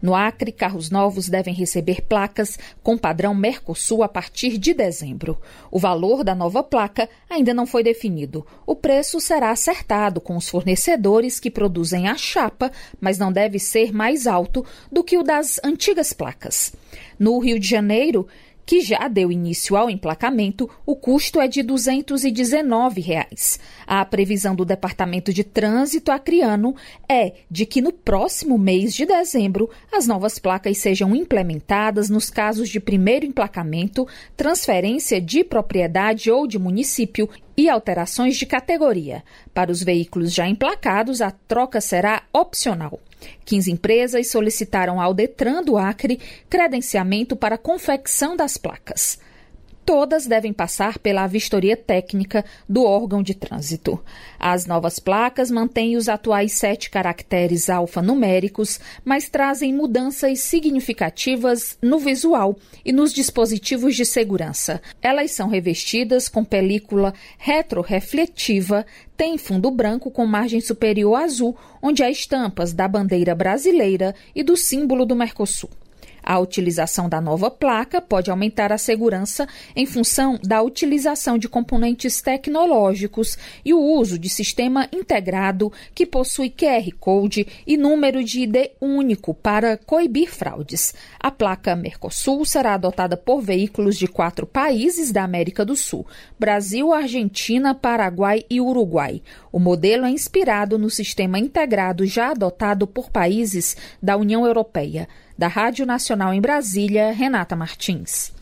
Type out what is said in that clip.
No Acre, carros novos devem receber placas com padrão Mercosul a partir de dezembro. O valor da nova placa ainda não foi definido. O preço será acertado com os fornecedores que produzem a chapa, mas não deve ser mais alto do que o das antigas placas. No Rio de Janeiro, que já deu início ao emplacamento, o custo é de R$ 219. A previsão do Departamento de Trânsito acreano é de que no próximo mês de dezembro as novas placas sejam implementadas nos casos de primeiro emplacamento, transferência de propriedade ou de município e alterações de categoria. Para os veículos já emplacados, a troca será opcional. 15 empresas solicitaram ao Detran do Acre credenciamento para confecção das placas. Todas devem passar pela vistoria técnica do órgão de trânsito. As novas placas mantêm os atuais 7 caracteres alfanuméricos, mas trazem mudanças significativas no visual e nos dispositivos de segurança. Elas são revestidas com película retrorefletiva, têm fundo branco com margem superior azul, onde há estampas da bandeira brasileira e do símbolo do Mercosul. A utilização da nova placa pode aumentar a segurança em função da utilização de componentes tecnológicos e o uso de sistema integrado que possui QR Code e número de ID único para coibir fraudes. A placa Mercosul será adotada por veículos de 4 países da América do Sul: Brasil, Argentina, Paraguai e Uruguai. O modelo é inspirado no sistema integrado já adotado por países da União Europeia. Da Rádio Nacional em Brasília, Renata Martins.